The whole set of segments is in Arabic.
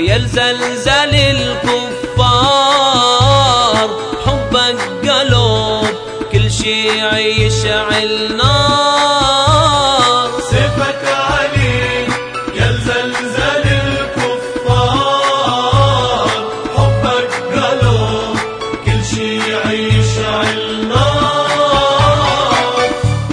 زلزال الكفار، حبك قلوب كل شي يشعل نار. سيفك علي يا زلزال الكفار، حبك قلوب كل شي يشعل نار.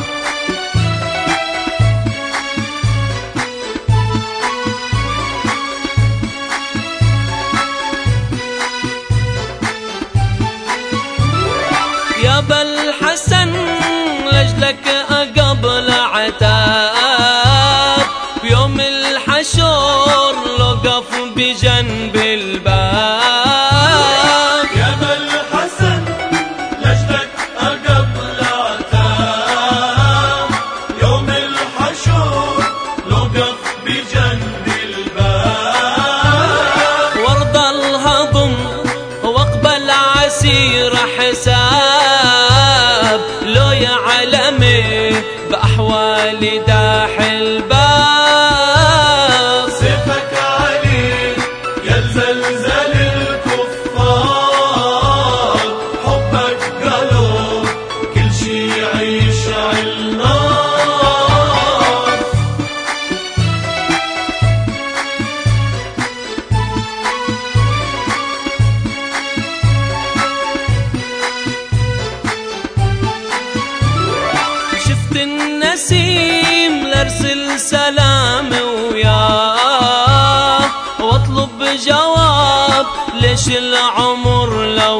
يا بالحسن لجلك قبل عتاب، بيوم الحشر لقف بجنب الباب. يا بالحسن لجلك قبل عتاب، يوم الحشر لقف بجنب الباب. وارضى الهضم واقبل عسير حساب، لو يعلمي بأحوال داح الباب. سيفك علي يا زلزال الكفار، حبك قلوب كل شي يشعل نار. شفت النسيم لارسل سلام وياه، واطلب جواب ليش العمر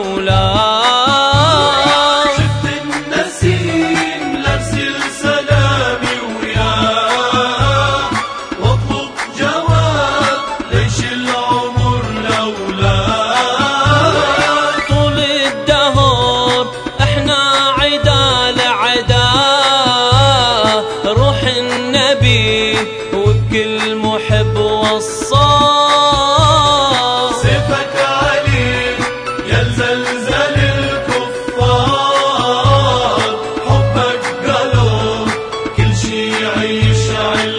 لولاه. شفت النسيم لارسل سلامي وياه، واطلب جواب ليش العمر لولاه. طول الدهر احنا عدا لعدا، روح النبي وبكل محب وصاه. سيفك علي يا زلزال الكفار، حبك قلوب كل شي يشعل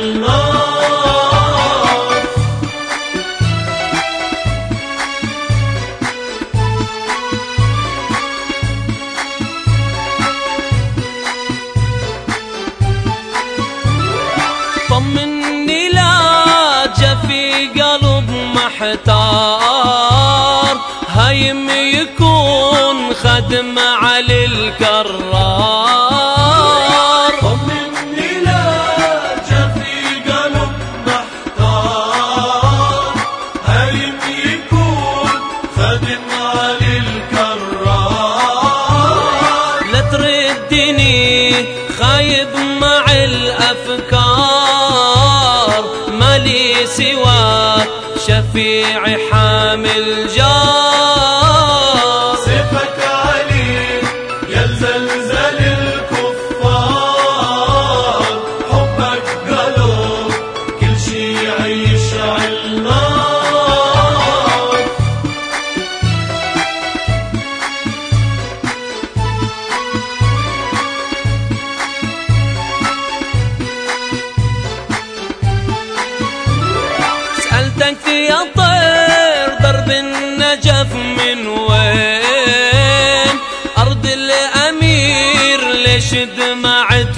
نار. طمني لا جفي قلب محتار، هايم يكون خدم على الكرار. طمني لا جفي قلب محتار، هايم يكون خدم على الكرار. لا تردني خايب مع الأفكار، مالي سواك شفيعي حامل جار. سيفك علي يا زلزال الكفار، حبك قلوب كل شي يشعل نار. سألتك يا طير درب النجف من وين، أرض الأمير ليش دمعت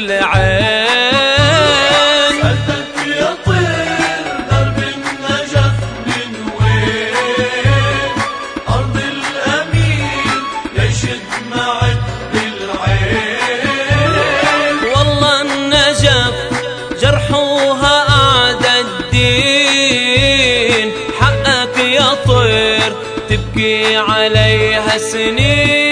بالعين. سألتك يا طير درب النجف من وين، أرض الأمير ليش دمعت بالعين. والله النجف جرحوها أعدى الدين، حقك يا طير تبكي عليها سنين.